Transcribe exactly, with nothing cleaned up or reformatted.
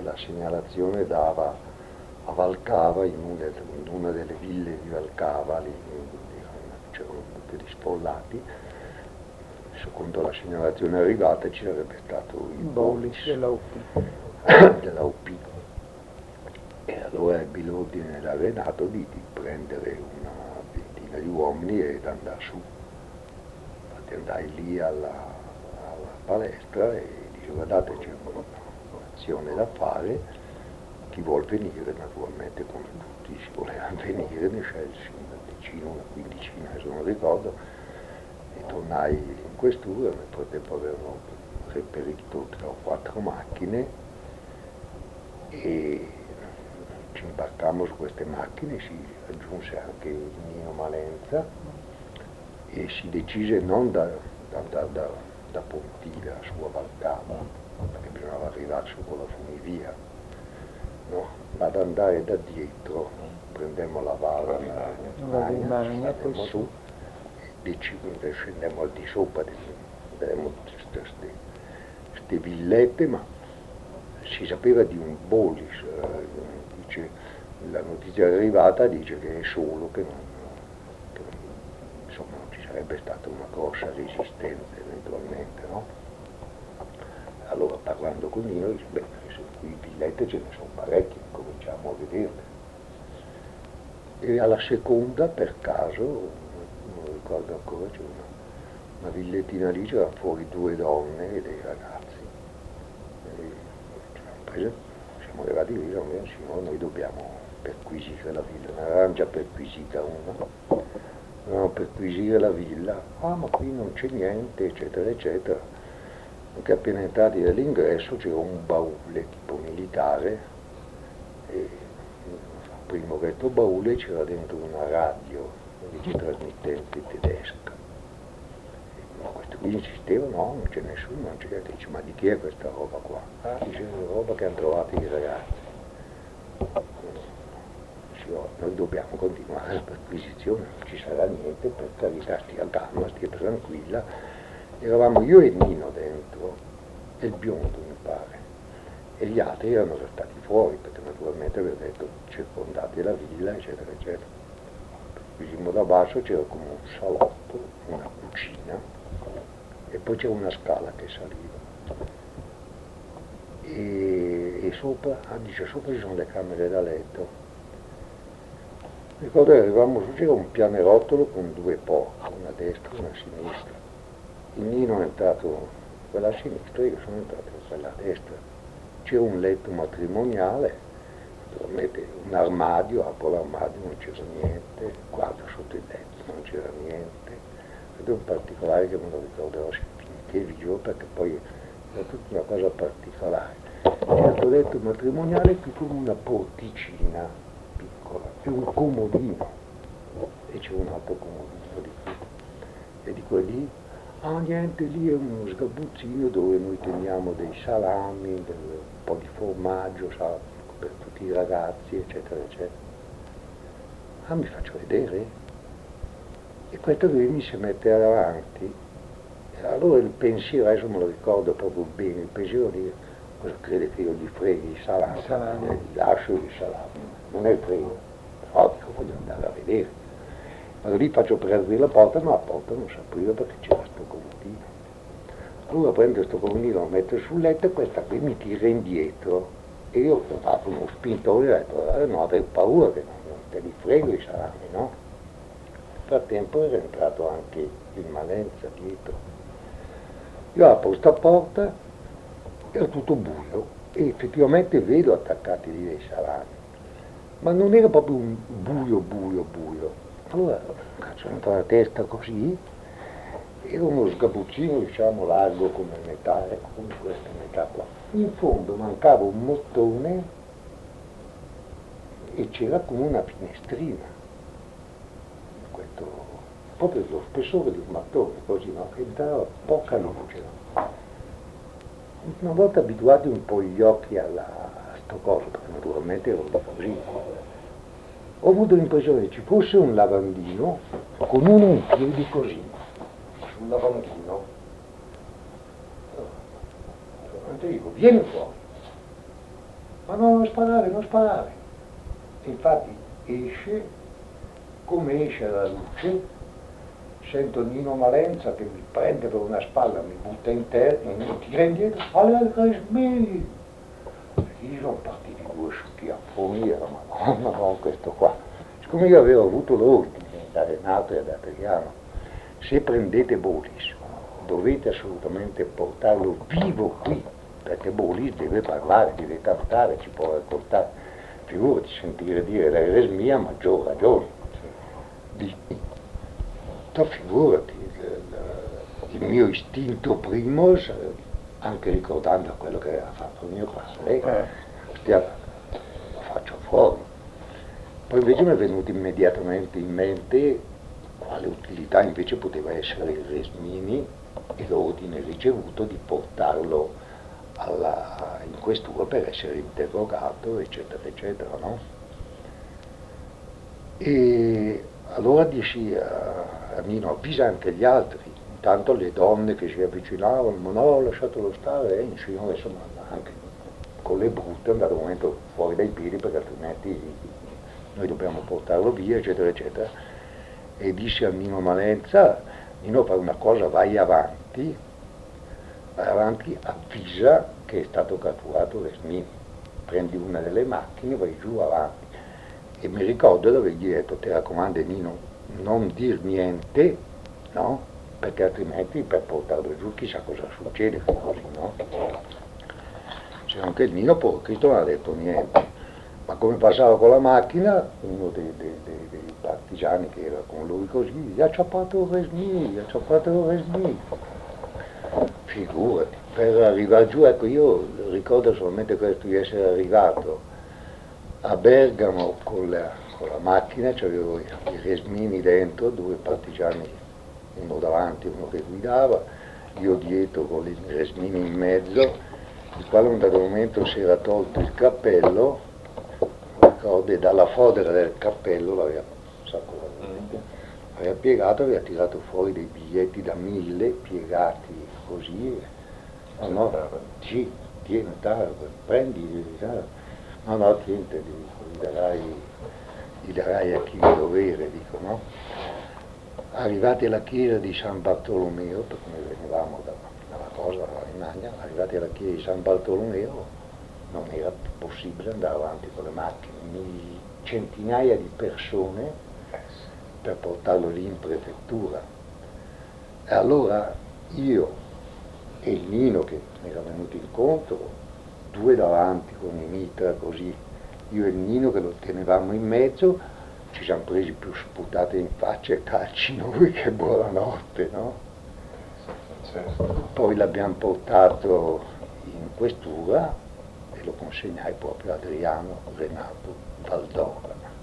la segnalazione dava a Valcava, in una, in una delle ville di Valcava, lì c'erano un po' di sfollati. Secondo la segnalazione arrivata ci sarebbe stato il Bolis della U P. della U P. E allora ebbi l'ordine da Renato di, di prendere una ventina di uomini ed andare su. Infatti andai lì alla, alla palestra e dice: guardate, c'è un'azione da fare, chi vuol venire? Naturalmente come tutti si volevano venire, ne scelsi una decina, una quindicina, se non ricordo, e tornai in questura. Nel frattempo avevano reperito tre o quattro macchine e ci imbarcammo su queste macchine, si aggiunse anche Nino Malenza e si decise non da, da, da, da, da Pontida su a Valcava, perché bisognava arrivare su con la funivia, no? Ma ad andare da dietro, prendemmo la Valla, la Magna, andemmo su, e scendemmo al di sopra, vedemmo queste villette, ma si sapeva di un Bolis, eh, dice, la notizia arrivata dice che è solo, che non, che non, insomma non ci sarebbe stata una grossa resistenza eventualmente, no? Allora parlando con Nino dice: beh, qui villette ce ne sono parecchie, cominciamo a vederle. E alla seconda, per caso, non ricordo ancora, c'è una, una villettina lì, c'erano fuori due donne e dei ragazzi. Siamo arrivati lì, signore, noi dobbiamo perquisire la villa, ne avevamo già perquisita una, dobbiamo perquisire la villa, ah ma qui non c'è niente, eccetera, eccetera. Anche appena entrati dall'ingresso c'era un baule tipo militare, e prima che questo baule c'era dentro una radio, una trasmittente tedesca. Questo qui insisteva: no, non c'è nessuno, non c'è. Dice: ma di chi è questa roba qua? Ah, dice: è roba che hanno trovato i ragazzi. Dice: oh, noi dobbiamo continuare la perquisizione, non ci sarà niente, per carità, stia calma, stia tranquilla. Eravamo io e Nino dentro, e il biondo mi pare, e gli altri erano stati fuori, perché naturalmente aveva detto: circondate la villa, eccetera, eccetera. Perquisimmo da basso, c'era come un salotto, una cucina, e poi c'è una scala che saliva, e, e sopra, ah, dice, sopra ci sono le camere da letto. Ricordo che arrivavamo su, c'era un pianerottolo con due porte, una a destra e una a sinistra. Il Nino è entrato quella a sinistra e io sono entrato in quella a destra. C'era un letto matrimoniale, naturalmente un armadio, apro l'armadio, non c'era niente, guardo sotto il letto, non c'era niente. Ed è un particolare che me lo ricorderò finché vivo, perché poi è tutta una cosa particolare. C'era il letto matrimoniale qui con una porticina piccola e un comodino, e c'è un altro comodino di qui, e di quelli, ah niente, lì è uno sgabuzzino dove noi teniamo dei salami, del, un po' di formaggio, sa, per tutti i ragazzi, eccetera, eccetera. Ah, mi faccio vedere? E questo qui mi si mette davanti. E allora il pensiero, adesso me lo ricordo proprio bene, il pensiero di: cosa crede che io gli freghi i salami? salami. Eh, gli lascio i salami, non è il frego, però dico, voglio andare a vedere. Allora lì faccio per aprire la porta, ma la porta non si apriva perché c'era sto comodino. Allora prendo sto comodino, lo metto sul letto e questa qui mi tira indietro. E io ho fatto uno spintone e ho detto: eh, non avevo paura che non, non te li frego i salami, no? Nel frattempo era entrato anche il Malenza dietro. Io apro sta porta, era tutto buio, e effettivamente vedo attaccati lì dei salami, ma non era proprio un buio, buio, buio. Allora cazzo, entra la testa così, era uno sgabuzzino, diciamo, largo come metà, come questa metà qua. In fondo mancava un mottone e c'era come una finestrina. Questo, proprio lo spessore di un mattone, così, no? Che dava poca luce. Una volta abituati un po' gli occhi alla, a sto coso, perché naturalmente ero così, ho avuto l'impressione che ci fosse un lavandino con uno in piedi così, sul lavandino. Allora dico: vieni fuori. ma no, non sparare, non sparare. E infatti esce, come esce la luce, sento Nino Malenza che mi prende per una spalla, mi butta in terra, mi tira indietro, alle Resmi! Lì sono partiti due schiaffoni, era madonna, no, questo qua. Siccome io avevo avuto l'ordine da Renato e da Adriano, se prendete Bolis, dovete assolutamente portarlo vivo qui, perché Bolis deve parlare, deve cantare, ci può raccontare. Figurati, sentire dire la Resmi a maggior ragione. Figurati, il, il mio istinto primo, anche ricordando quello che aveva fatto il mio padre, eh. lo faccio fuori. Poi invece mi è venuto immediatamente in mente quale utilità invece poteva essere il Resmini e l'ordine ricevuto di portarlo alla, in questura per essere interrogato, eccetera, eccetera, no? E allora dissi a, a Nino, avvisa anche gli altri, intanto le donne che si avvicinavano, ma no, lasciatelo stare, eh, insomma, insomma, anche con le brutte è andato un momento fuori dai piedi perché altrimenti noi dobbiamo portarlo via, eccetera, eccetera. E dissi a Nino Malenza, Nino, fai una cosa, vai avanti, vai avanti, avvisa che è stato catturato Resmini, prendi una delle macchine, vai giù avanti. E mi ricordo di avergli detto, ti raccomando Nino, non dir niente, no? Perché altrimenti per portarlo giù chissà cosa succede, così, no? C'è anche il Nino, poi Cristo non ha detto niente. Ma come passava con la macchina, uno dei, dei, dei, dei partigiani che era con lui così, gli ha ciappato Resmi, gli ha ciappato Resmi. Figurati, per arrivare giù, ecco, io ricordo solamente questo, di essere arrivato a Bergamo con la, con la macchina, c'avevo i Resmini dentro, due partigiani, uno davanti, uno che guidava, io dietro con i Resmini in mezzo, il quale a un dato momento si era tolto il cappello, ricordo, e dalla fodera del cappello l'aveva, aveva piegato, aveva tirato fuori dei biglietti da mille piegati così, no, no, sì, tieni, prendi, no, no, niente, gli darai, gli darai a chi di dovere, dico, no? Arrivati alla chiesa di San Bartolomeo, perché noi venivamo da, dalla cosa, dalla Rimagna, arrivati alla chiesa di San Bartolomeo, non era possibile andare avanti con le macchine, centinaia di persone per portarlo lì in prefettura. E allora io e il Nino che mi era venuto incontro, due davanti con i mitra così, io e il Nino che lo tenevamo in mezzo, ci siamo presi più sputate in faccia e calci noi che buonanotte, no? Poi l'abbiamo portato in questura e lo consegnai proprio a Adriano Renato Valdora.